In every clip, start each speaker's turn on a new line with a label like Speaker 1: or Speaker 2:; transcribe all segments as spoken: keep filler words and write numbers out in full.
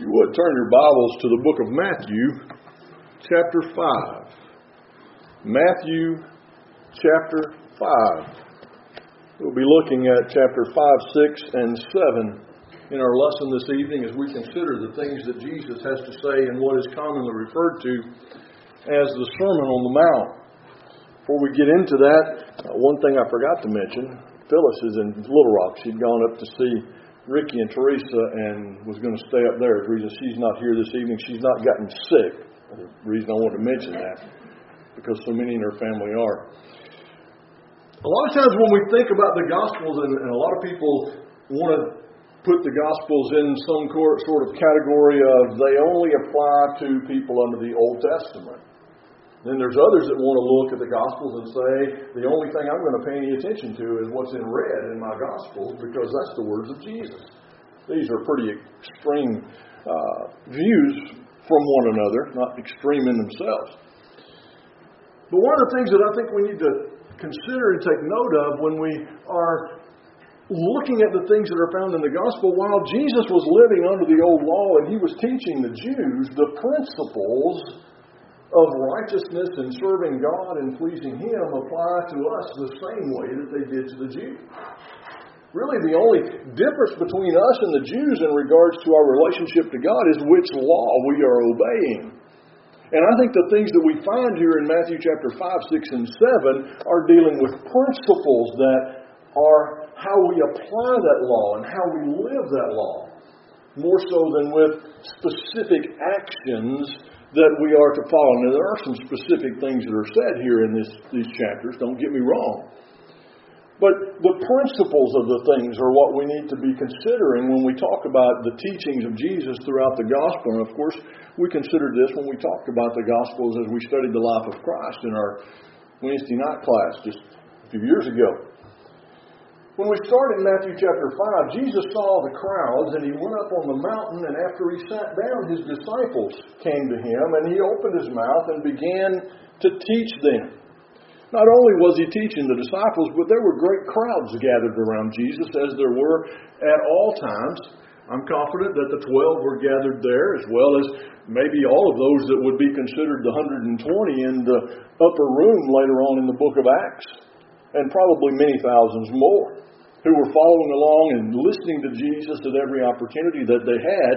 Speaker 1: If you would, turn your Bibles to the book of Matthew, chapter five. Matthew, chapter five. We'll be looking at chapter five, six, and seven in our lesson this evening as we consider the things that Jesus has to say in what is commonly referred to as the Sermon on the Mount. Before we get into that, uh, one thing I forgot to mention, Phyllis is in Little Rock. She'd gone up to see Ricky and Teresa and was going to stay up there. The reason she's not here this evening, she's not gotten sick. The reason I want to mention that, because so many in her family are. A lot of times when we think about the Gospels, and, and a lot of people want to put the Gospels in some sort of category of they only apply to people under the Old Testament. Then there's others that want to look at the Gospels and say, the only thing I'm going to pay any attention to is what's in red in my Gospels, because that's the words of Jesus. These are pretty extreme uh, views from one another, not extreme in themselves. But one of the things that I think we need to consider and take note of when we are looking at the things that are found in the Gospel, while Jesus was living under the old law and he was teaching the Jews, the principles of righteousness and serving God and pleasing Him apply to us the same way that they did to the Jews. Really, the only difference between us and the Jews in regards to our relationship to God is which law we are obeying. And I think the things that we find here in Matthew chapter five, six, and seven are dealing with principles that are how we apply that law and how we live that law, more so than with specific actions that we are to follow. Now, there are some specific things that are said here in this, these chapters, don't get me wrong. But the principles of the things are what we need to be considering when we talk about the teachings of Jesus throughout the Gospel. And of course, we considered this when we talked about the Gospels as we studied the life of Christ in our Wednesday night class just a few years ago. When we started in Matthew chapter five, Jesus saw the crowds and he went up on the mountain, and after he sat down, his disciples came to him and he opened his mouth and began to teach them. Not only was he teaching the disciples, but there were great crowds gathered around Jesus, as there were at all times. I'm confident that the twelve were gathered there, as well as maybe all of those that would be considered the one hundred twenty in the upper room later on in the book of Acts, and probably many thousands more, who were following along and listening to Jesus at every opportunity that they had.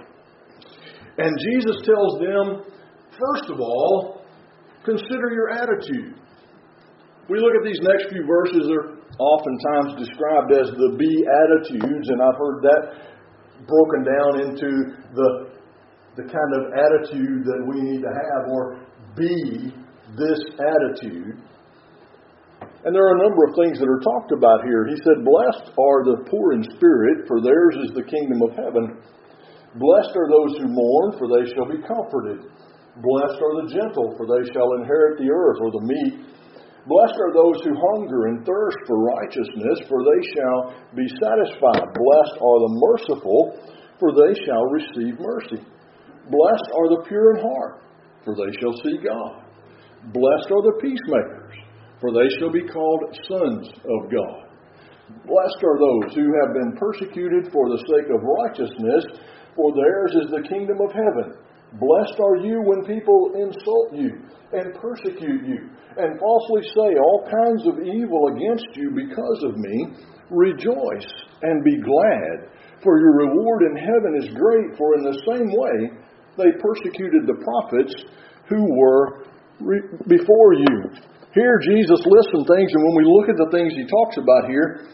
Speaker 1: And Jesus tells them, first of all, consider your attitude. We look at these next few verses, they're oftentimes described as the Beatitudes, and I've heard that broken down into the, the kind of attitude that we need to have, or be this attitude. And there are a number of things that are talked about here. He said, blessed are the poor in spirit, for theirs is the kingdom of heaven. Blessed are those who mourn, for they shall be comforted. Blessed are the gentle, for they shall inherit the earth, or the meek. Blessed are those who hunger and thirst for righteousness, for they shall be satisfied. Blessed are the merciful, for they shall receive mercy. Blessed are the pure in heart, for they shall see God. Blessed are the peacemakers, for they shall be called sons of God. Blessed are those who have been persecuted for the sake of righteousness, for theirs is the kingdom of heaven. Blessed are you when people insult you and persecute you, and falsely say all kinds of evil against you because of me. Rejoice and be glad, for your reward in heaven is great, for in the same way they persecuted the prophets who were re- before you. Here Jesus lists some things, and when we look at the things he talks about here,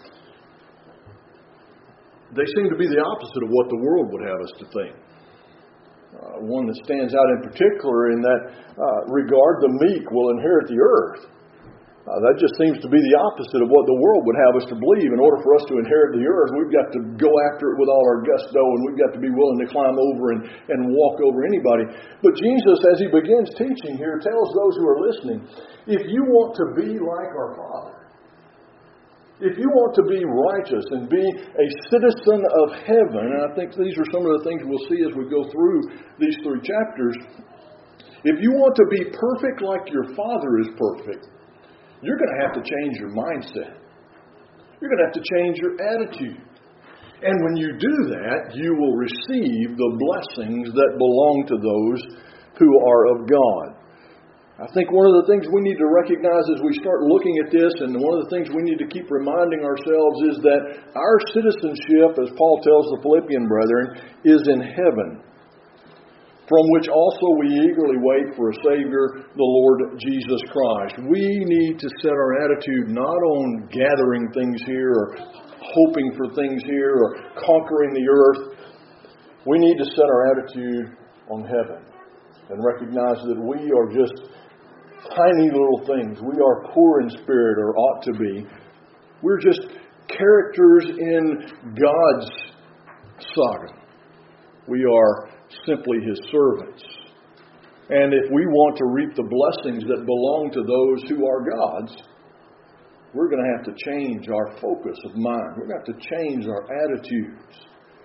Speaker 1: they seem to be the opposite of what the world would have us to think. Uh, one that stands out in particular in that uh, regard, the meek will inherit the earth. Uh, that just seems to be the opposite of what the world would have us to believe. In order for us to inherit the earth, we've got to go after it with all our gusto, and we've got to be willing to climb over and, and walk over anybody. But Jesus, as he begins teaching here, tells those who are listening, if you want to be like our Father, if you want to be righteous and be a citizen of heaven, and I think these are some of the things we'll see as we go through these three chapters, if you want to be perfect like your Father is perfect, you're going to have to change your mindset. You're going to have to change your attitude. And when you do that, you will receive the blessings that belong to those who are of God. I think one of the things we need to recognize as we start looking at this, and one of the things we need to keep reminding ourselves, is that our citizenship, as Paul tells the Philippian brethren, is in heaven, from which also we eagerly wait for a Savior, the Lord Jesus Christ. We need to set our attitude not on gathering things here, or hoping for things here, or conquering the earth. We need to set our attitude on heaven and recognize that we are just tiny little things. We are poor in spirit, or ought to be. We're just characters in God's saga. We are simply His servants. And if we want to reap the blessings that belong to those who are God's, we're going to have to change our focus of mind. We're going to have to change our attitudes,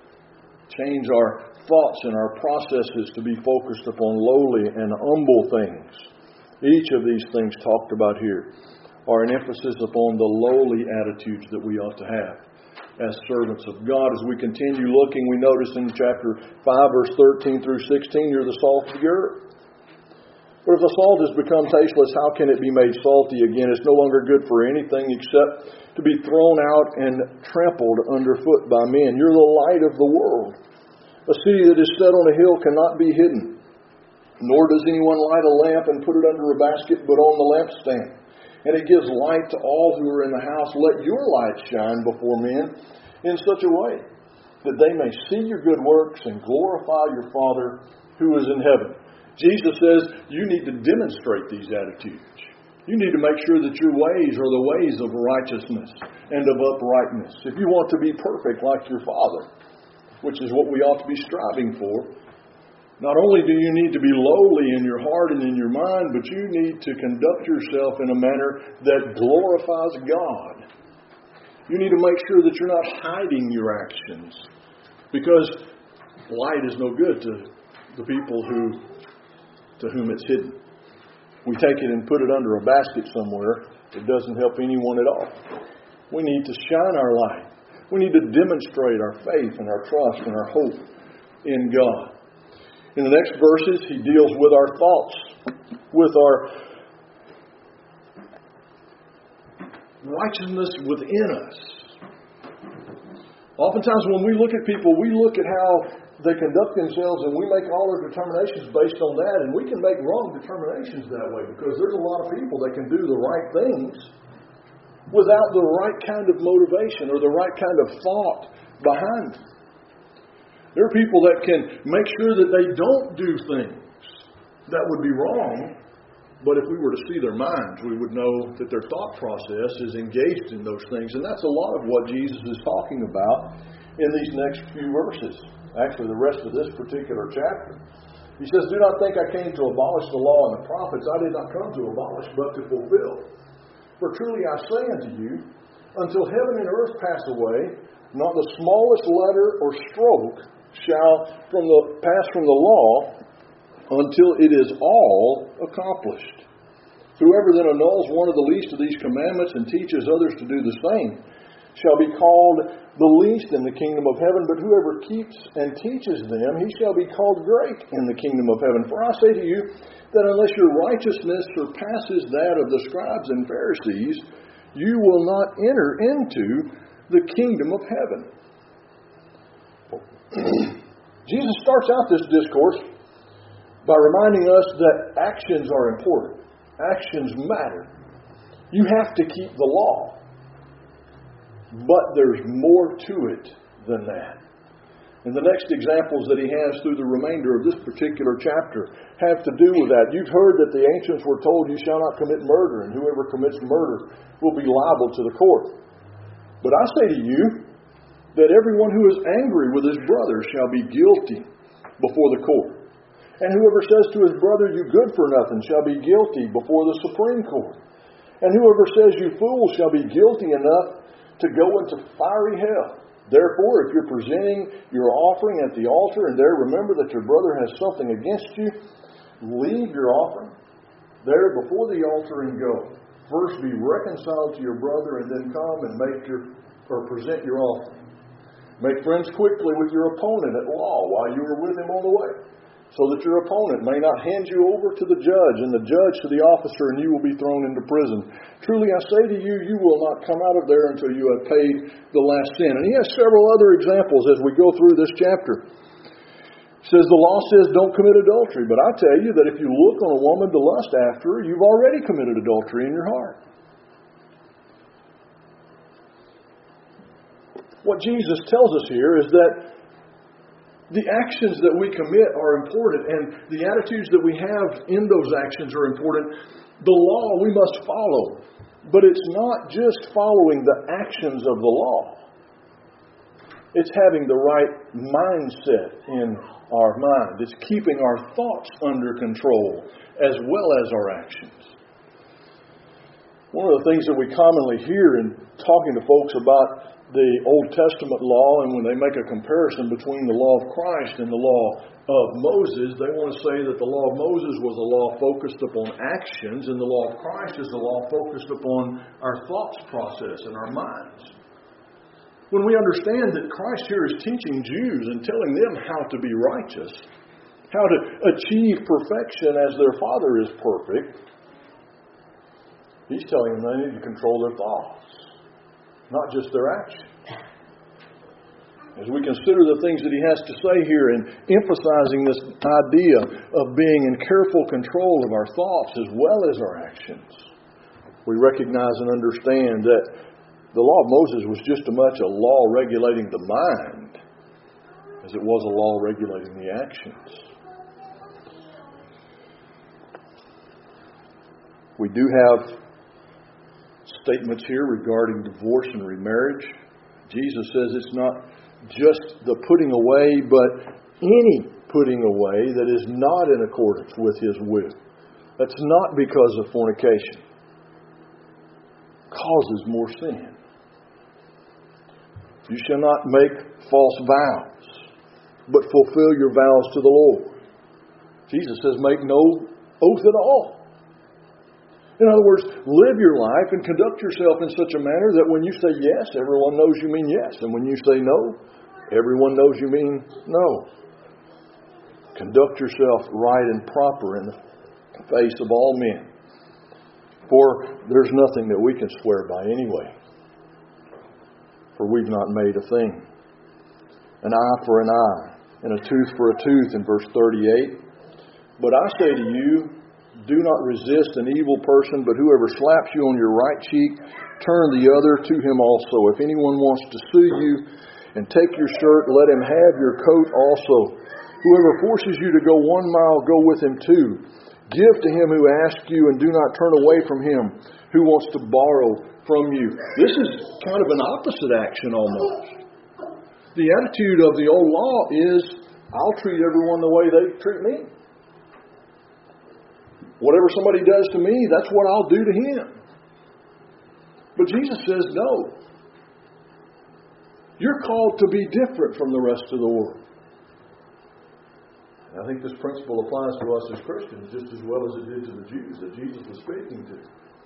Speaker 1: change our thoughts and our processes to be focused upon lowly and humble things. Each of these things talked about here are an emphasis upon the lowly attitudes that we ought to have as servants of God. As we continue looking, we notice in chapter five, verse thirteen through sixteen, you're the salt of the earth. But if the salt has become tasteless, how can it be made salty again? It's no longer good for anything except to be thrown out and trampled underfoot by men. You're the light of the world. A city that is set on a hill cannot be hidden. Nor does anyone light a lamp and put it under a basket, but on the lampstand. And it gives light to all who are in the house. Let your light shine before men in such a way that they may see your good works and glorify your Father who is in heaven. Jesus says you need to demonstrate these attitudes. You need to make sure that your ways are the ways of righteousness and of uprightness. If you want to be perfect like your Father, which is what we ought to be striving for, not only do you need to be lowly in your heart and in your mind, but you need to conduct yourself in a manner that glorifies God. You need to make sure that you're not hiding your actions, because light is no good to the people who to whom it's hidden. We take it and put it under a basket somewhere. It doesn't help anyone at all. We need to shine our light. We need to demonstrate our faith and our trust and our hope in God. In the next verses, he deals with our thoughts, with our righteousness within us. Oftentimes when we look at people, we look at how they conduct themselves and we make all our determinations based on that, and we can make wrong determinations that way, because there's a lot of people that can do the right things without the right kind of motivation or the right kind of thought behind it. There are people that can make sure that they don't do things that would be wrong, but if we were to see their minds, we would know that their thought process is engaged in those things. And that's a lot of what Jesus is talking about in these next few verses. Actually, the rest of this particular chapter. He says, "Do not think I came to abolish the law and the prophets. I did not come to abolish, but to fulfill. For truly I say unto you, until heaven and earth pass away, not the smallest letter or stroke shall from the pass from the law until it is all accomplished. Whoever then annuls one of the least of these commandments and teaches others to do the same shall be called the least in the kingdom of heaven, but whoever keeps and teaches them, he shall be called great in the kingdom of heaven. For I say to you that unless your righteousness surpasses that of the scribes and Pharisees, you will not enter into the kingdom of heaven." Jesus starts out this discourse by reminding us that actions are important. Actions matter. You have to keep the law. But there's more to it than that. And the next examples that he has through the remainder of this particular chapter have to do with that. You've heard that the ancients were told, "You shall not commit murder, and whoever commits murder will be liable to the court." But I say to you that everyone who is angry with his brother shall be guilty before the court. And whoever says to his brother, "You good for nothing," shall be guilty before the Supreme Court. And whoever says, "You fool," shall be guilty enough to go into fiery hell. Therefore, if you're presenting your offering at the altar and there remember that your brother has something against you, leave your offering there before the altar and go. First be reconciled to your brother and then come and make your or present your offering. Make friends quickly with your opponent at law while you are with him on the way, so that your opponent may not hand you over to the judge, and the judge to the officer, and you will be thrown into prison. Truly I say to you, you will not come out of there until you have paid the last sin. And he has several other examples as we go through this chapter. He says the law says don't commit adultery, but I tell you that if you look on a woman to lust after her, you've already committed adultery in your heart. What Jesus tells us here is that the actions that we commit are important, and the attitudes that we have in those actions are important. The law we must follow, but it's not just following the actions of the law. It's having the right mindset in our mind. It's keeping our thoughts under control as well as our actions. One of the things that we commonly hear in talking to folks about the Old Testament law, and when they make a comparison between the law of Christ and the law of Moses, they want to say that the law of Moses was a law focused upon actions, and the law of Christ is a law focused upon our thoughts process and our minds. When we understand that Christ here is teaching Jews and telling them how to be righteous, how to achieve perfection as their Father is perfect, He's telling them they need to control their thoughts, not just their actions. As we consider the things that he has to say here and emphasizing this idea of being in careful control of our thoughts as well as our actions, we recognize and understand that the law of Moses was just as much a law regulating the mind as it was a law regulating the actions. We do have statements here regarding divorce and remarriage. Jesus says it's not just the putting away, but any putting away that is not in accordance with His will. That's not because of fornication. Causes more sin. You shall not make false vows, but fulfill your vows to the Lord. Jesus says make no oath at all. In other words, live your life and conduct yourself in such a manner that when you say yes, everyone knows you mean yes. And when you say no, everyone knows you mean no. Conduct yourself right and proper in the face of all men. For there's nothing that we can swear by anyway. For we've not made a thing. An eye for an eye, and a tooth for a tooth in verse thirty-eight. But I say to you, do not resist an evil person, but whoever slaps you on your right cheek, turn the other to him also. If anyone wants to sue you and take your shirt, let him have your coat also. Whoever forces you to go one mile, go with him two. Give to him who asks you, and do not turn away from him who wants to borrow from you. This is kind of an opposite action almost. The attitude of the old law is, I'll treat everyone the way they treat me. Whatever somebody does to me, that's what I'll do to him. But Jesus says, no. You're called to be different from the rest of the world. And I think this principle applies to us as Christians just as well as it did to the Jews that Jesus was speaking to.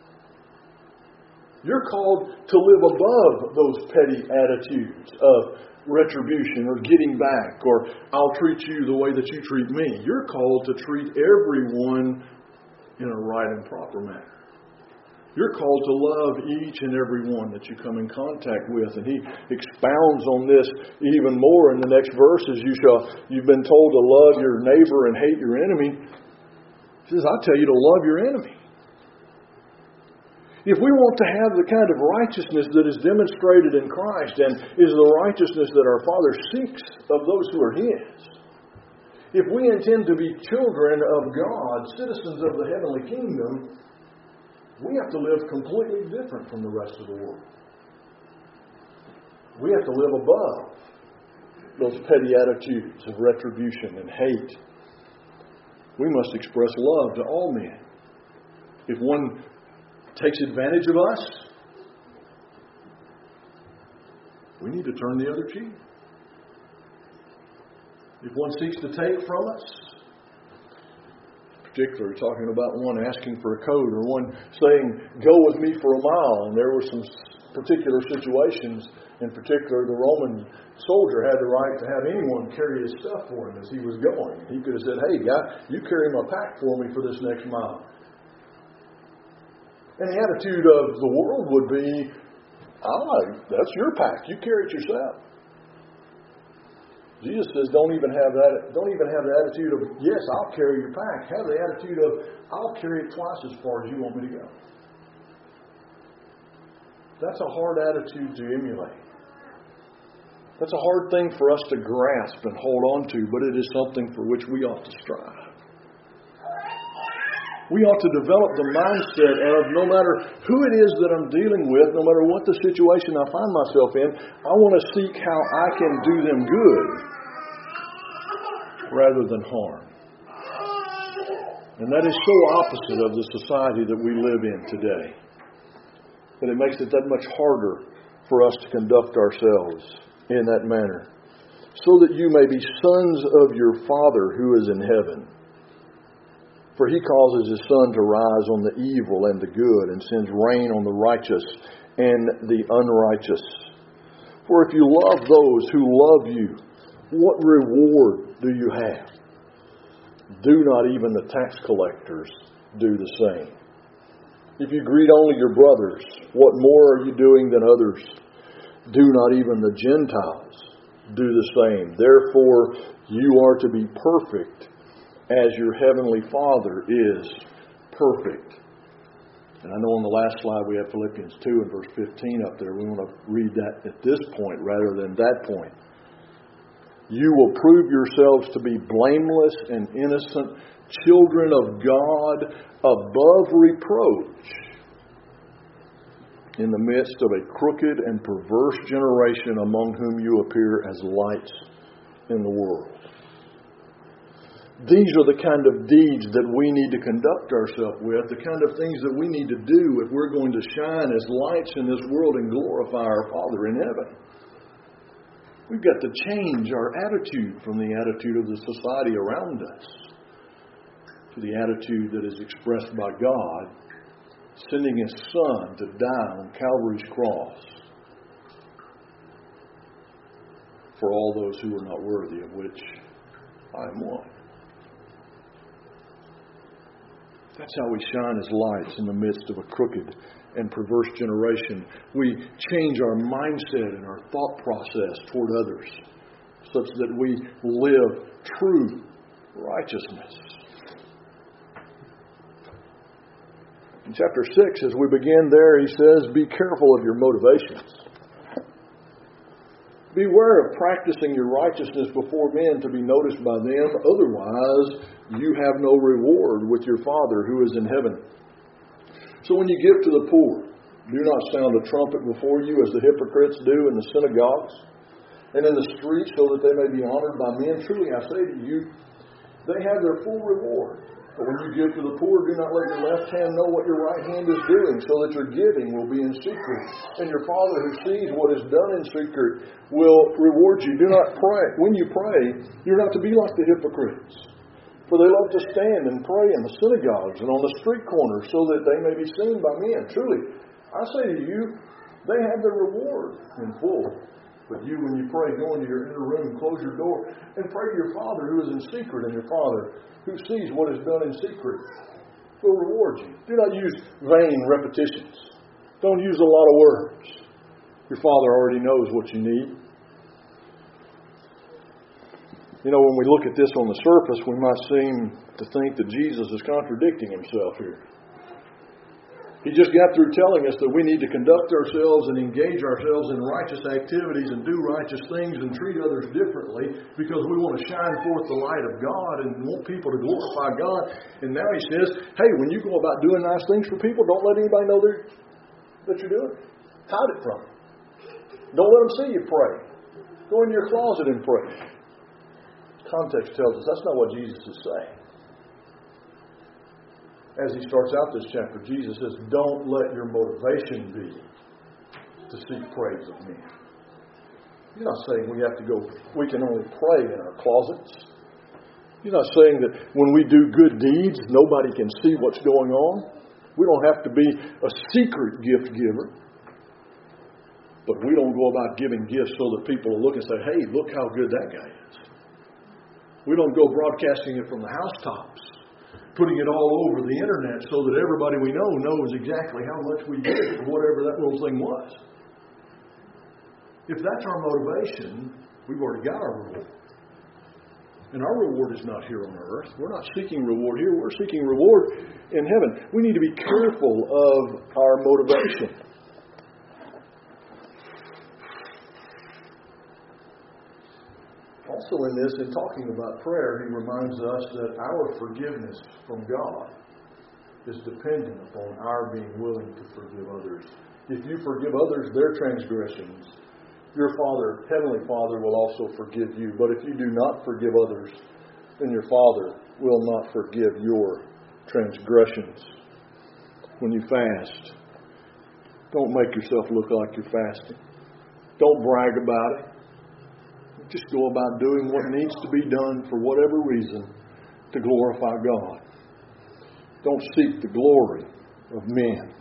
Speaker 1: You're called to live above those petty attitudes of retribution or getting back or I'll treat you the way that you treat me. You're called to treat everyone in a right and proper manner. You're called to love each and every one that you come in contact with. And he expounds on this even more in the next verses. You shall, you've been told to love your neighbor and hate your enemy. He says, I tell you to love your enemy. If we want to have the kind of righteousness that is demonstrated in Christ and is the righteousness that our Father seeks of those who are His, if we intend to be children of God, citizens of the heavenly kingdom, we have to live completely different from the rest of the world. We have to live above those petty attitudes of retribution and hate. We must express love to all men. If one takes advantage of us, we need to turn the other cheek. If one seeks to take from us, particularly talking about one asking for a coat or one saying, go with me for a mile, and there were some particular situations In particular, the Roman soldier had the right to have anyone carry his stuff for him as he was going. He could have said, hey, guy, you carry my pack for me for this next mile. And the attitude of the world would be, ah, that's your pack. You carry it yourself. Jesus says, don't even have that. Don't even have the attitude of, yes, I'll carry your pack. Have the attitude of, I'll carry it twice as far as you want me to go. That's a hard attitude to emulate. That's a hard thing for us to grasp and hold on to, but it is something for which we ought to strive. We ought to develop the mindset of no matter who it is that I'm dealing with, no matter what the situation I find myself in, I want to seek how I can do them good rather than harm. And that is so opposite of the society that we live in today, that it makes it that much harder for us to conduct ourselves in that manner. So that you may be sons of your Father who is in heaven. For He causes His sun to rise on the evil and the good, and sends rain on the righteous and the unrighteous. For if you love those who love you, what reward do you have? Do not even the tax collectors do the same? If you greet only your brothers, what more are you doing than others? Do not even the Gentiles do the same? Therefore, you are to be perfect as your heavenly Father is perfect. And I know on the last slide we have Philippians two and verse fifteen up there. We want to read that at this point rather than that point. You will prove yourselves to be blameless and innocent, children of God, above reproach, in the midst of a crooked and perverse generation among whom you appear as lights in the world. These are the kind of deeds that we need to conduct ourselves with, the kind of things that we need to do if we're going to shine as lights in this world and glorify our Father in heaven. We've got to change our attitude from the attitude of the society around us to the attitude that is expressed by God, sending His Son to die on Calvary's cross for all those who are not worthy, of which I am one. That's how we shine as lights in the midst of a crooked and perverse generation. We change our mindset and our thought process toward others such that we live true righteousness. In chapter six, as we begin there, he says, be careful of your motivations. Beware of practicing your righteousness before men to be noticed by them. Otherwise, you have no reward with your Father who is in heaven. So when you give to the poor, do not sound the trumpet before you as the hypocrites do in the synagogues and in the streets, so that they may be honored by men. Truly I say to you, they have their full reward. But when you give to the poor, do not let your left hand know what your right hand is doing, so that your giving will be in secret. And your Father who sees what is done in secret will reward you. Do not pray. When you pray, you're not to be like the hypocrites. For they love to stand and pray in the synagogues and on the street corners, so that they may be seen by men. Truly, I say to you, they have their reward in full. But you, when you pray, go into your inner room, close your door, and pray to your Father who is in secret, and your Father who sees what is done in secret will reward you. Do not use vain repetitions. Don't use a lot of words. Your Father already knows what you need. You know, when we look at this on the surface, we might seem to think that Jesus is contradicting Himself here. He just got through telling us that we need to conduct ourselves and engage ourselves in righteous activities and do righteous things and treat others differently because we want to shine forth the light of God and want people to glorify God. And now He says, hey, when you go about doing nice things for people, don't let anybody know that you're doing it. Hide it from them. Don't let them see you pray. Go in your closet and pray. Context tells us that's not what Jesus is saying. As he starts out this chapter, Jesus says, don't let your motivation be to seek praise of men. He's not saying we have to go, we can only pray in our closets. He's not saying that when we do good deeds, nobody can see what's going on. We don't have to be a secret gift giver. But we don't go about giving gifts so that people will look and say, hey, look how good that guy is. We don't go broadcasting it from the housetops, putting it all over the internet so that everybody we know knows exactly how much we did for whatever that little thing was. If that's our motivation, we've already got our reward. And our reward is not here on earth. We're not seeking reward here. We're seeking reward in heaven. We need to be careful of our motivation. Also in this, in talking about prayer, he reminds us that our forgiveness from God is dependent upon our being willing to forgive others. If you forgive others their transgressions, your Father, Heavenly Father, will also forgive you. But if you do not forgive others, then your Father will not forgive your transgressions. When you fast, don't make yourself look like you're fasting. Don't brag about it. Just go about doing what needs to be done for whatever reason to glorify God. Don't seek the glory of men.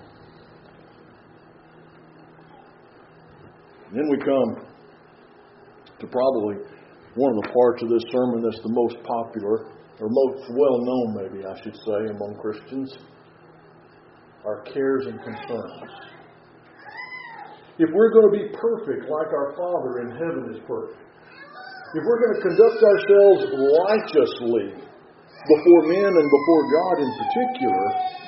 Speaker 1: Then we come to probably one of the parts of this sermon that's the most popular, or most well-known maybe I should say, among Christians. Our cares and concerns. If we're going to be perfect like our Father in heaven is perfect, if we're going to conduct ourselves righteously before men and before God in particular,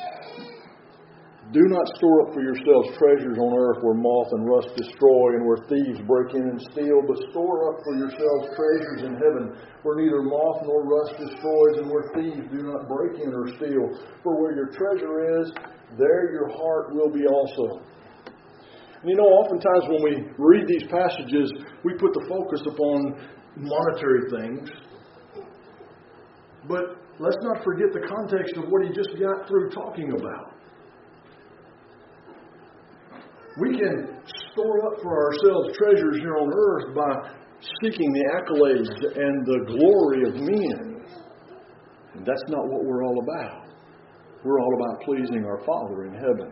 Speaker 1: do not store up for yourselves treasures on earth where moth and rust destroy and where thieves break in and steal, but store up for yourselves treasures in heaven where neither moth nor rust destroys and where thieves do not break in or steal. For where your treasure is, there your heart will be also. And you know, oftentimes when we read these passages, we put the focus upon monetary things. But let's not forget the context of what he just got through talking about. We can store up for ourselves treasures here on earth by seeking the accolades and the glory of men. And that's not what we're all about. We're all about pleasing our Father in heaven.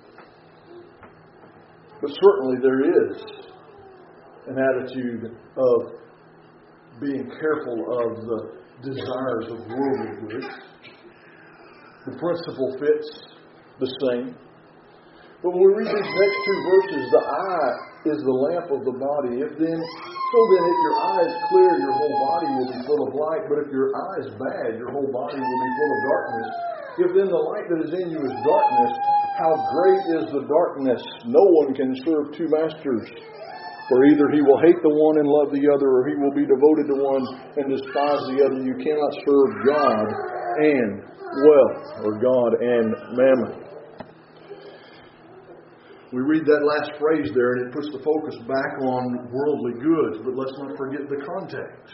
Speaker 1: But certainly there is an attitude of being careful of the desires of worldly goods. The principle fits the same. But when we read these next two verses, the eye is the lamp of the body. If then, so then if your eye is clear, your whole body will be full of light. But if your eye is bad, your whole body will be full of darkness. If then the light that is in you is darkness, how great is the darkness? No one can serve two masters. For either he will hate the one and love the other, or he will be devoted to one and despise the other. You cannot serve God and wealth, or God and mammon. We read that last phrase there, and it puts the focus back on worldly goods. But let's not forget the context.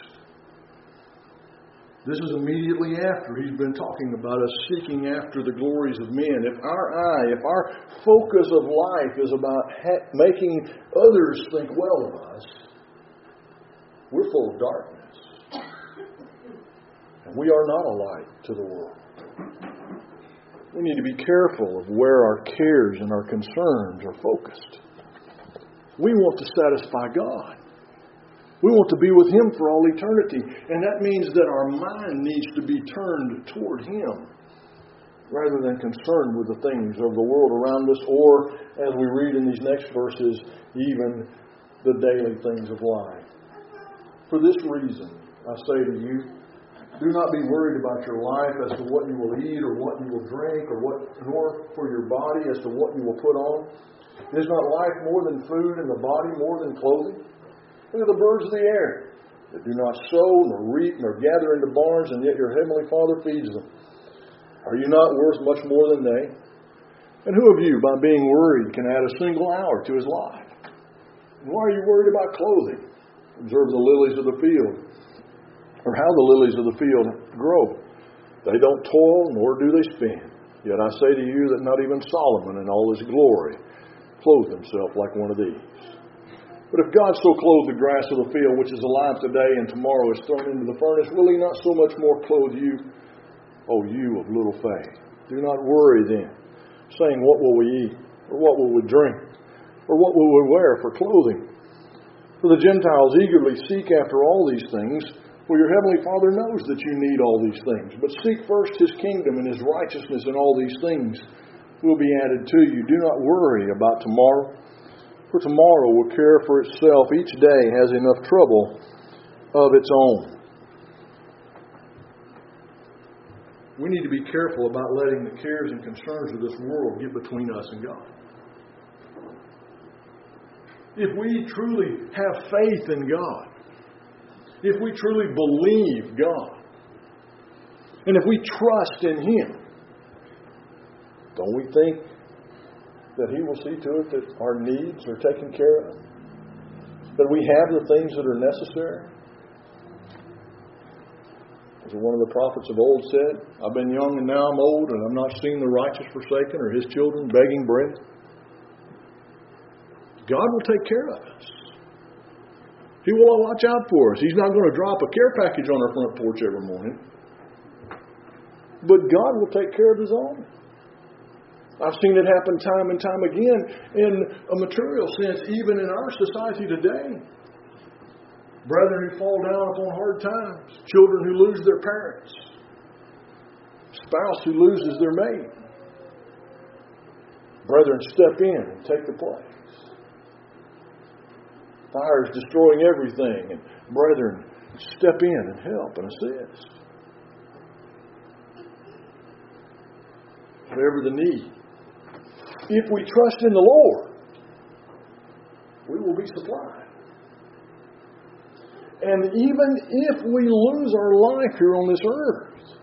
Speaker 1: This is immediately after he's been talking about us seeking after the glories of men. If our eye, if our focus of life is about ha- making others think well of us, we're full of darkness. And we are not a light to the world. We need to be careful of where our cares and our concerns are focused. We want to satisfy God. We want to be with Him for all eternity. And that means that our mind needs to be turned toward Him rather than concerned with the things of the world around us, or, as we read in these next verses, even the daily things of life. For this reason, I say to you, do not be worried about your life as to what you will eat or what you will drink, or what, nor for your body as to what you will put on. Is not life more than food, and the body more than clothing? Look at the birds of the air, that do not sow, nor reap, nor gather into barns, and yet your heavenly Father feeds them. Are you not worth much more than they? And who of you, by being worried, can add a single hour to his life? And why are you worried about clothing? Observe the lilies of the field, or how the lilies of the field grow. They don't toil, nor do they spin. Yet I say to you that not even Solomon in all his glory clothed himself like one of these. But if God so clothed the grass of the field, which is alive today and tomorrow is thrown into the furnace, will He not so much more clothe you, O you of little faith? Do not worry then, saying, what will we eat, or what will we drink, Or what we would wear for clothing. For the Gentiles eagerly seek after all these things, for your heavenly Father knows that you need all these things. But seek first His kingdom and His righteousness, and all these things will be added to you. Do not worry about tomorrow, for tomorrow will care for itself. Each day has enough trouble of its own. We need to be careful about letting the cares and concerns of this world get between us and God. If we truly have faith in God, if we truly believe God, and if we trust in Him, don't we think that He will see to it that our needs are taken care of? That we have the things that are necessary? As one of the prophets of old said, I've been young and now I'm old, and I've not seen the righteous forsaken or his children begging bread. God will take care of us. He will watch out for us. He's not going to drop a care package on our front porch every morning. But God will take care of His own. I've seen it happen time and time again in a material sense, even in our society today. Brethren who fall down upon hard times. Children who lose their parents. Spouse who loses their mate. Brethren step in and take the place. Fire is destroying everything, and brethren step in and help and assist. Whatever the need. If we trust in the Lord, we will be supplied. And even if we lose our life here on this earth,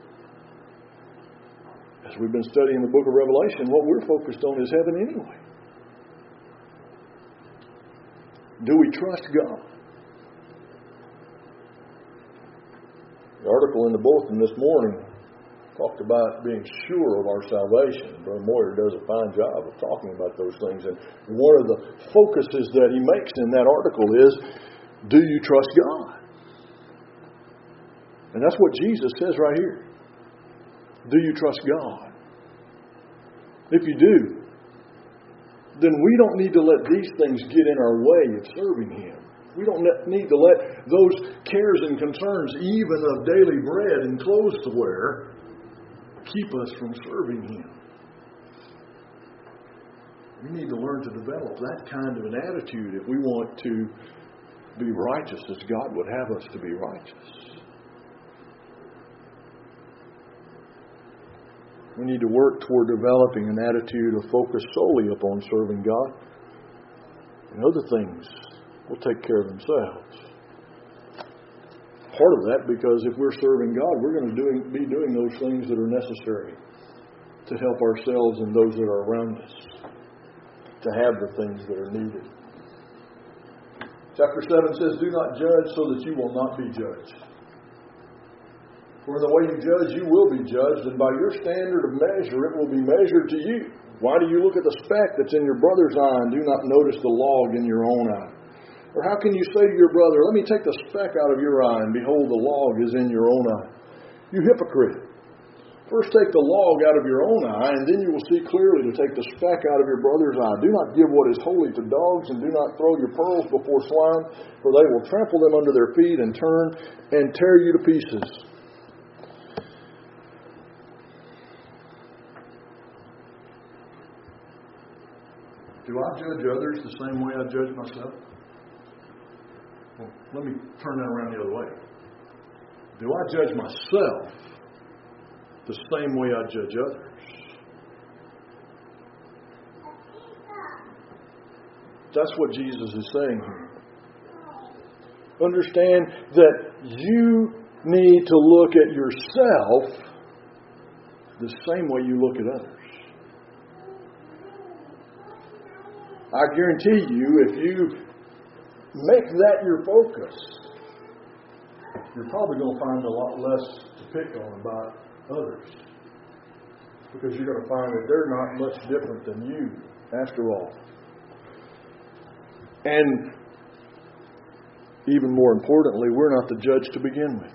Speaker 1: as we've been studying the book of Revelation, what we're focused on is heaven anyway. Do we trust God? The article in the bulletin this morning talked about being sure of our salvation. Brother Moyer does a fine job of talking about those things. And one of the focuses that he makes in that article is, do you trust God? And that's what Jesus says right here. Do you trust God? If you do, then we don't need to let these things get in our way of serving Him. We don't need to let those cares and concerns, even of daily bread and clothes to wear, keep us from serving Him. We need to learn to develop that kind of an attitude if we want to be righteous as God would have us to be righteous. We need to work toward developing an attitude of focus solely upon serving God. And other things will take care of themselves. Part of that because if we're serving God, we're going to doing, be doing those things that are necessary to help ourselves and those that are around us to have the things that are needed. Chapter seven says, do not judge so that you will not be judged. For in the way you judge, you will be judged, and by your standard of measure, it will be measured to you. Why do you look at the speck that's in your brother's eye and do not notice the log in your own eye? Or how can you say to your brother, let me take the speck out of your eye, and behold, the log is in your own eye? You hypocrite! First take the log out of your own eye, and then you will see clearly to take the speck out of your brother's eye. Do not give what is holy to dogs, and do not throw your pearls before swine, for they will trample them under their feet and turn and tear you to pieces. Do I judge others the same way I judge myself? Well, let me turn that around the other way. Do I judge myself the same way I judge others? That's what Jesus is saying here. Understand that you need to look at yourself the same way you look at others. I guarantee you, if you make that your focus, you're probably going to find a lot less to pick on about others. Because you're going to find that they're not much different than you, after all. And even more importantly, we're not the judge to begin with.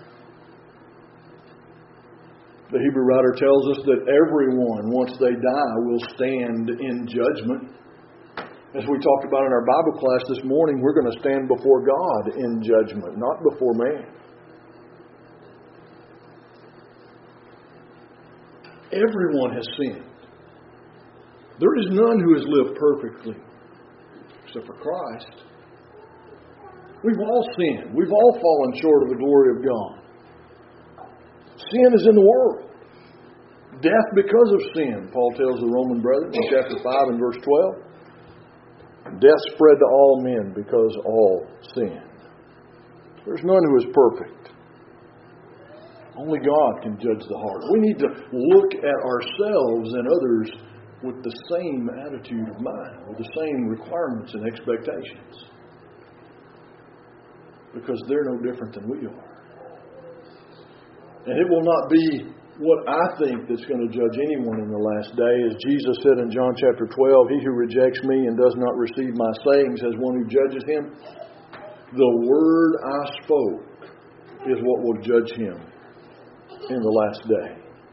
Speaker 1: The Hebrew writer tells us that everyone, once they die, will stand in judgment. As we talked about in our Bible class this morning, we're going to stand before God in judgment, not before man. Everyone has sinned. There is none who has lived perfectly, except for Christ. We've all sinned. We've all fallen short of the glory of God. Sin is in the world. Death because of sin, Paul tells the Roman brethren in chapter five and verse twelve. Death spread to all men because all sinned. There's none who is perfect. Only God can judge the heart. We need to look at ourselves and others with the same attitude of mind, with the same requirements and expectations. Because they're no different than we are. And it will not be what I think that's going to judge anyone in the last day. As Jesus said in John chapter twelve, he who rejects me and does not receive my sayings as one who judges him, the word I spoke is what will judge him in the last day.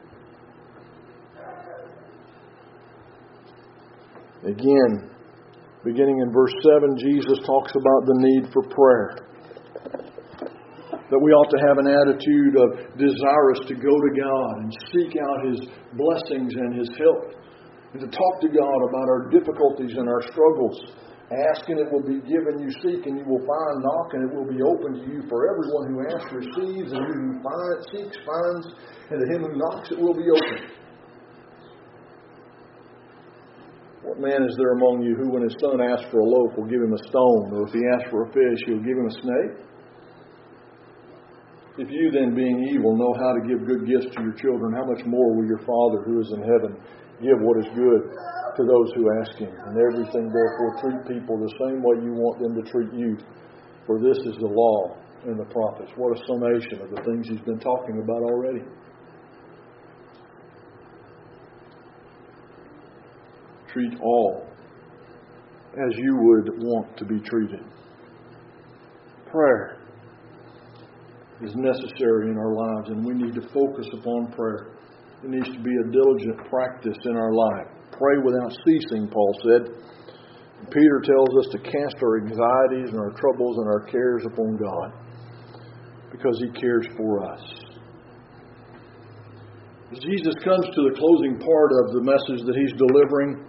Speaker 1: Again, beginning in verse seven, Jesus talks about the need for prayer. That we ought to have an attitude of desirous to go to God and seek out His blessings and His help. And to talk to God about our difficulties and our struggles. Ask and it will be given you. Seek and you will find. Knock and it will be opened to you. For everyone who asks receives, and he who finds, seeks finds, and to him who knocks it will be opened. What man is there among you who, when his son asks for a loaf, will give him a stone? Or if he asks for a fish, he'll give him a snake? If you then, being evil, know how to give good gifts to your children, how much more will your Father who is in heaven give what is good to those who ask Him? And everything, therefore, treat people the same way you want them to treat you. For this is the law and the prophets. What a summation of the things he's been talking about already. Treat all as you would want to be treated. Prayer is necessary in our lives, and we need to focus upon prayer. It needs to be a diligent practice in our life. Pray without ceasing, Paul said. Peter tells us to cast our anxieties and our troubles and our cares upon God, because He cares for us. As Jesus comes to the closing part of the message that He's delivering,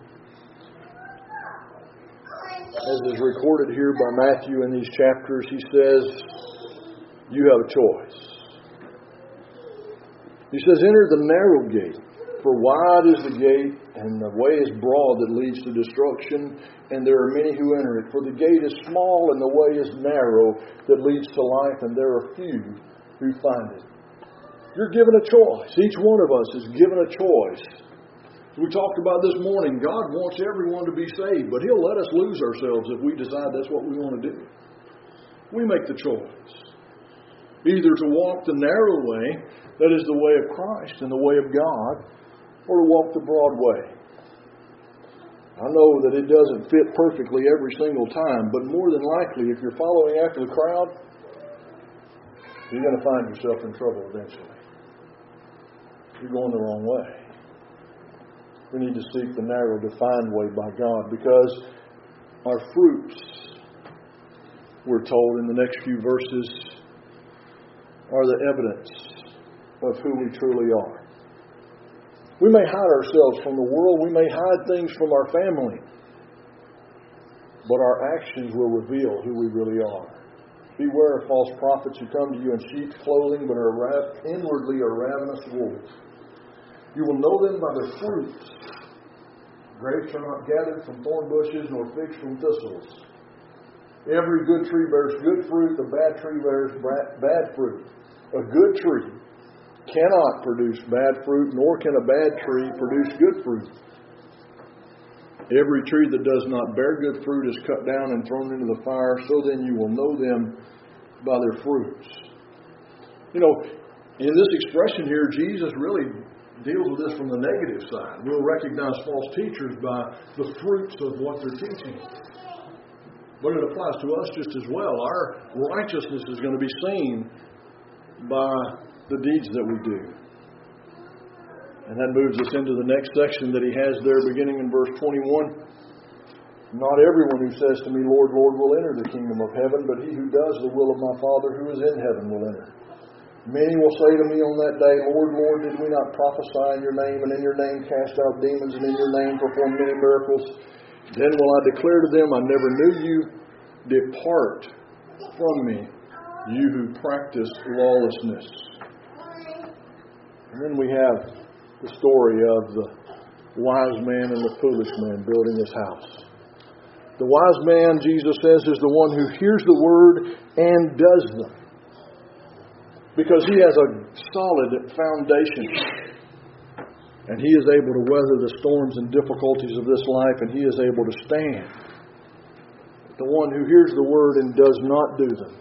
Speaker 1: as is recorded here by Matthew in these chapters, He says, you have a choice. He says, enter the narrow gate, for wide is the gate, and the way is broad that leads to destruction, and there are many who enter it. For the gate is small, and the way is narrow that leads to life, and there are few who find it. You're given a choice. Each one of us is given a choice. We talked about this morning, God wants everyone to be saved, but He'll let us lose ourselves if we decide that's what we want to do. We make the choice. Either to walk the narrow way, that is the way of Christ and the way of God, or to walk the broad way. I know that it doesn't fit perfectly every single time, but more than likely, if you're following after the crowd, you're going to find yourself in trouble eventually. You're going the wrong way. We need to seek the narrow, defined way by God, because our fruits, we're told in the next few verses, are the evidence of who we truly are. We may hide ourselves from the world. We may hide things from our family. But our actions will reveal who we really are. Beware of false prophets who come to you in sheep's clothing, but are inwardly are ravenous wolves. You will know them by their fruits. Grapes are not gathered from thorn bushes, nor figs from thistles. Every good tree bears good fruit. The bad tree bears bad fruit. A good tree cannot produce bad fruit, nor can a bad tree produce good fruit. Every tree that does not bear good fruit is cut down and thrown into the fire. So then you will know them by their fruits. You know, in this expression here, Jesus really deals with this from the negative side. We'll recognize false teachers by the fruits of what they're teaching. But it applies to us just as well. Our righteousness is going to be seen by the deeds that we do. And that moves us into the next section that he has there beginning in verse twenty-one. Not everyone who says to me, Lord, Lord, will enter the kingdom of heaven, but he who does the will of my Father who is in heaven will enter. Many will say to me on that day, Lord, Lord, did we not prophesy in your name, and in your name cast out demons, and in your name perform many miracles? Then will I declare to them, I never knew you. Depart from me, you who practice lawlessness. And then we have the story of the wise man and the foolish man building his house. The wise man, Jesus says, is the one who hears the word and does them. Because he has a solid foundation. And he is able to weather the storms and difficulties of this life, and he is able to stand. The one who hears the word and does not do them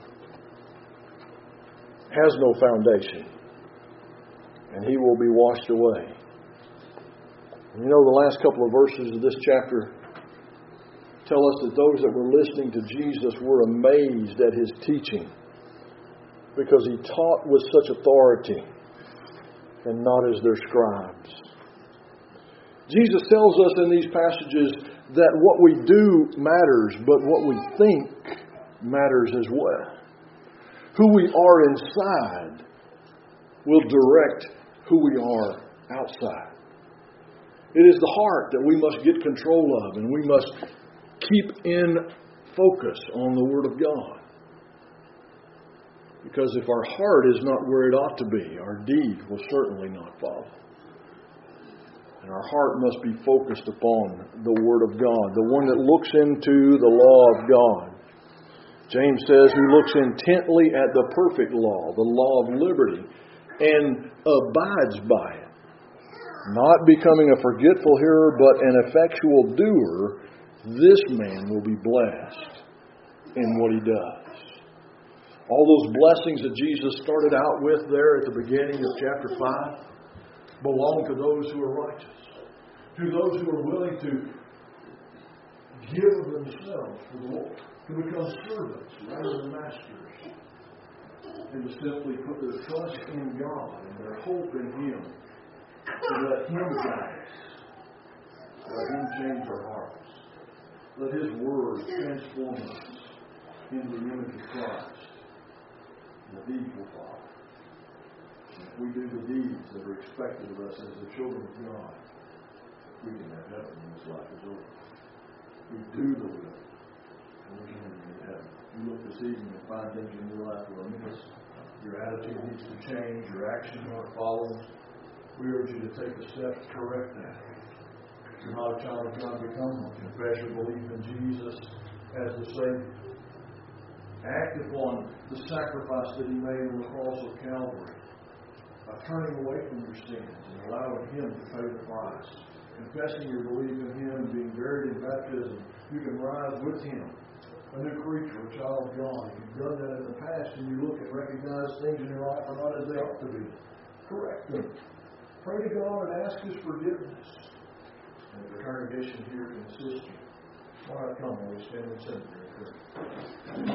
Speaker 1: has no foundation, and he will be washed away. And you know, the last couple of verses of this chapter tell us that those that were listening to Jesus were amazed at his teaching, because he taught with such authority and not as their scribes. Jesus tells us in these passages that what we do matters, but what we think matters as well. Who we are inside will direct who we are outside. It is the heart that we must get control of, and we must keep in focus on the Word of God. Because if our heart is not where it ought to be, our deed will certainly not follow. And our heart must be focused upon the Word of God, the one that looks into the law of God. James says, who looks intently at the perfect law, the law of liberty, and abides by it. Not becoming a forgetful hearer, but an effectual doer, this man will be blessed in what he does. All those blessings that Jesus started out with there at the beginning of chapter five belong to those who are righteous, to those who are willing to give of themselves for the Lord, to become servants rather than masters, and to simply put their trust in God and their hope in Him, to let Him guide us, let Him change our hearts, let His Word transform us into the image of Christ. The deeds will follow. And if we do the deeds that are expected of us as the children of God, we can have heaven when this life is over. We do the will, and we can get heaven. You look this evening and find things in your life that are amiss. Your attitude needs to change. Your actions aren't following. We urge you to take the steps to correct that. If you're not a child of God, become one. Confess your belief in Jesus as the Savior. Act upon the sacrifice that He made on the cross of Calvary by turning away from your sins and allowing Him to pay the price. Confessing your belief in Him and being buried in baptism, you can rise with Him, a new creature, a child of God. If you've done that in the past and you look and recognize things in your life are not as they ought to be, correct them. Pray to God and ask His forgiveness. And if the congregation here can assist you, why not come when we stand and sing here?